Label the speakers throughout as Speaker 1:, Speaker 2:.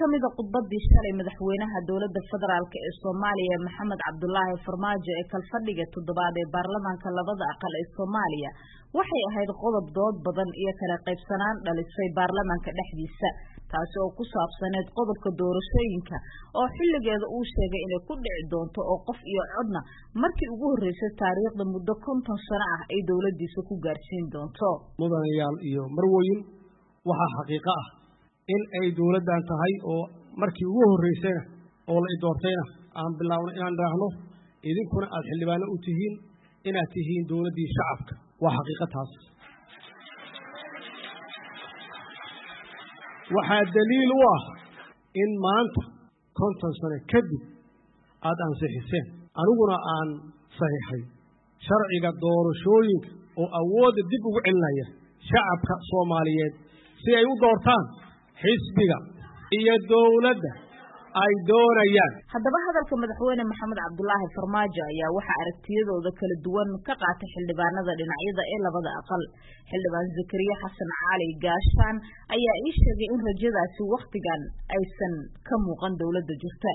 Speaker 1: kamid ah khudbadii shalay madaxweynaha dowladda federaalka ee Soomaaliya Maxamed Cabdullaahi Farmaajo ee kalfadhiga toddobaad ee baarlamaanka labada aqal ee Soomaaliya waxay ahayd qodob dood badan iyo kala qaybsanaan dhalisay baarlamaanka dhexdiisa taasi oo ku saabsaneed qodobka doorashooyinka oo xilligeeda uu sheegay inay ku dhici doonto oo qof iyo codna markii ugu horeysay taariikhda muddo 50 sano ah ay dowladdiisa ku gaarsiin doonto
Speaker 2: mudanayaal iyo marwooyin waxa xaqiiqo ah in ay dowladdan tahay oo markii ugu horeysayna oo la doortayna aan bilaawno inaan raahno idinkuna aad xildhibaano u tihiin inaad tihiin dowladdii shacabka waa xaqiiqataas waxaa daliil u ah in maanta 50 sano kadib aad ansixiseen aniguna aan saxiixay sharciga doorashooyinka oo awoodda dib ugu celinaya shacabka Soomaaliyeed si ay u doortaan xisbiga iyo dowladda ay doonayaan.
Speaker 1: Haddaba hadalka madaxweyne Maxamed Cabdullaahi Farmaajo ayaa waxa aragtiyadooda kala duwan ka qaatay xildhibaanada dhinacyada ee labada aqal. Xildhibaan Zakariya Xasan Cali Gaashaan ayaa ii sheegay in rajadaasi waqtigan aysan ka muuqan dowladda jirta.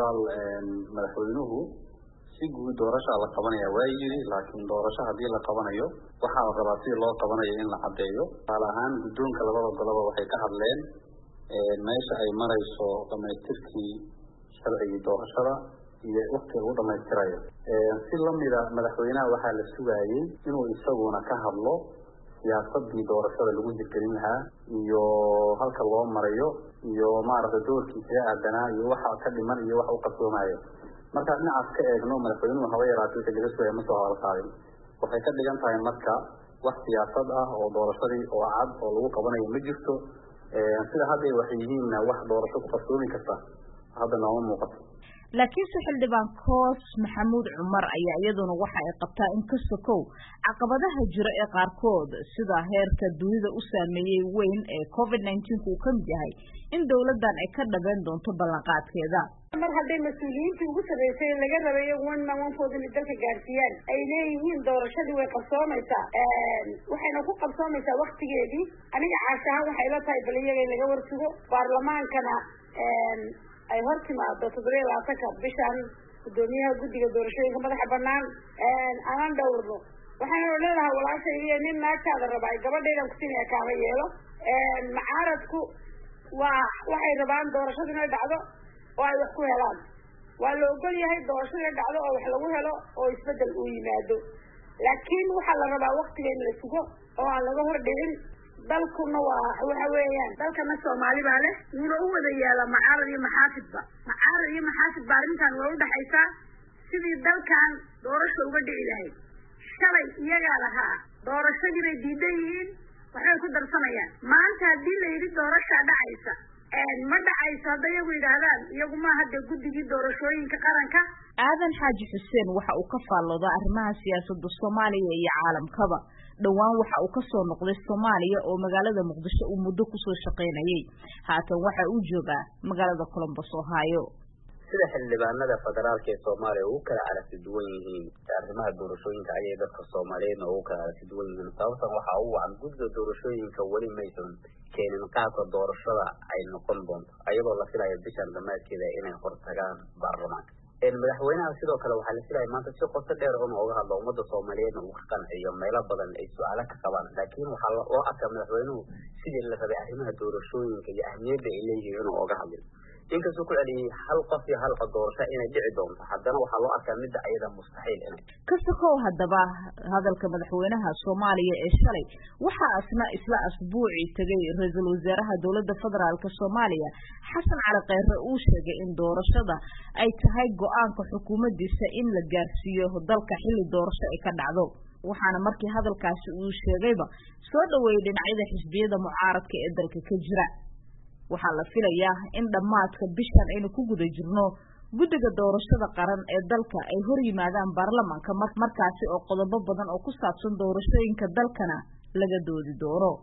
Speaker 3: madaxweynuhu si guud doorasho la qabanaya waa yiri laakiin doorasho hadii la qabanayo waxa la rabaa si loo qabanayo in la cadeeyo ahaan guddoonka labada golob waxay ka hadleen meesha ay marayso dhamaystirkii sharciga doorashada iyo waqti uu dhamaystirayo si lamida madaxweynaha waxa la sugayay inuu isaguna ka hadlo siyaasadii doorashada lagu jirgelin lahaa iyo halka loo marayo iyo maaragtay doorkiisa aadanaa iyo waxa ka dhiman iyo wax uu qabsoomayo marka dhinacaas ka eegno madaxweynuhu hawa yaraatay laga soo ma soo hadalqaadin waxay ka dhigan tahay marka wax siyaasad ah oo doorashadii oo cad oo lagu qabanayo ma jirto sida hadda waxay yihiin wax doorasho ku qabsoomi karta hadda nooma muuqato
Speaker 1: laakiin xildhibaan Koos Maxamuud Cumar ayaa iyaduna waxa ay qabtaa in ka sokow caqabadaha jira ee qaarkood sida heerka dunida u saameeyay weyn ee COVID-19 uu ka mid yahay in dowladdan ay ka dhaban doonto ballanqaadkeeda
Speaker 4: mar haday mas'uuliyiintu ugu sareeyay laga rabayo one foodin dalka gaarsiiyaan ay leeyihiin doorashadu way qabsoomaysaa waxayna ku qabsoomaysaa waqtigeedii aniga caashaha waxay la tahay baliyaga laga warsugo baarlamaankana ay hortimaado 27 bishan gudoomiyaha guddiga doorashooyinka madaxa banaan aan dhowrno waxaan leedahay walaashay iyo nin naagtaada rabay gabadheedan ku sinaya kaaba yeelo macaaradku waxay rabaan doorashadu inay dhacdo oo ay wax ku helaan waa la ogol yahay doorashada dhacdo oo wax lagu helo oo isbedel uu yimaado laakiin waxa la rabaa waqtiga in la sugo oo aan laga hor dhicin dalkuna waxa weeyaan dalkana Soomaali baa leh wuxuu u wada yaala macaarad iyo maxaafid baarintan waa u dhaxaysa sidii dalkan doorasho uga dhici lahayd shalay iyaga lahaa doorashadii bay diidan yihiin waxay ku darsanayaan maanta hadii la yiri doorasho dhacaysa ma dhacayso haday iyagu yiraahdaan iyagu ma hadda guddigii doorashooyinka qaranka
Speaker 1: Aadan Xaaji Xuseen waxa uu ka faallooda arrimaha siyaasadda Soomaaliya iyo caalamkaba dhawaan waxa uu ka soo noqday Soomaaliya oo magaalada Muqdisho uu muddo ku soo shaqeynayay haatan waxa uu joogaa magaalada Columbus Ohio
Speaker 5: sida xildhibaanada federaalka ee Soomaaliya uu kala aragti duwan yihiin arrimaha doorashooyinka ayay dadka Soomaaliyeed oo kala aragti duwan yihiin sababtan waxa uu aan guddiga doorashooyinka wali maysan keenin qaabka doorashada ay noqon doonto ayadoo la filayo bishan dhamaadkeeda inay hortagaan baarlamaanka madaxweynaha sidoo kale waxa la filayaa maanta si qoto dheer oo uga hadlo ummadda Soomaaliyeed oo ka qanciyo meelo badan ay su'aalo ka qabaan laakiin waxa loo arkaa madaxweynuhu sidii la rabay arrimaha doorashooyinka iyo ahmiyadda ay leeyihiin inuu uga hadlo inkastoo ku celiyay hal qof iyo hal doorasho inay dhici doonto haddana waxa loo arkaa mid ayada mustaxiil inay
Speaker 1: kasoo haddaba hadalka madaxweynaha Soomaaliya ee shalay waxa isla asbuuci tagay ra'iisul wasaaraha dowladda federaalka Soomaaliya Xasan Cali Khayre uu sheegay in doorashada ay tahay go'aanka xukuumaddiisa in la gaarsiiyo dalka xilli doorasho ay ka dhacdo waxaana markii hadalkaasi uu sheegayba soo dhaweeyay dhinacyada xisbiyada mucaaradka ee dalka ka jira waxaa la filayaa in dhamaadka bishan aynu ku guda jirno guddiga doorashada qaran ee dalka ay hor yimaadaan baarlamaanka markaasi oo qodobo badan oo ku saabsan doorashooyinka dalkana laga doodi doono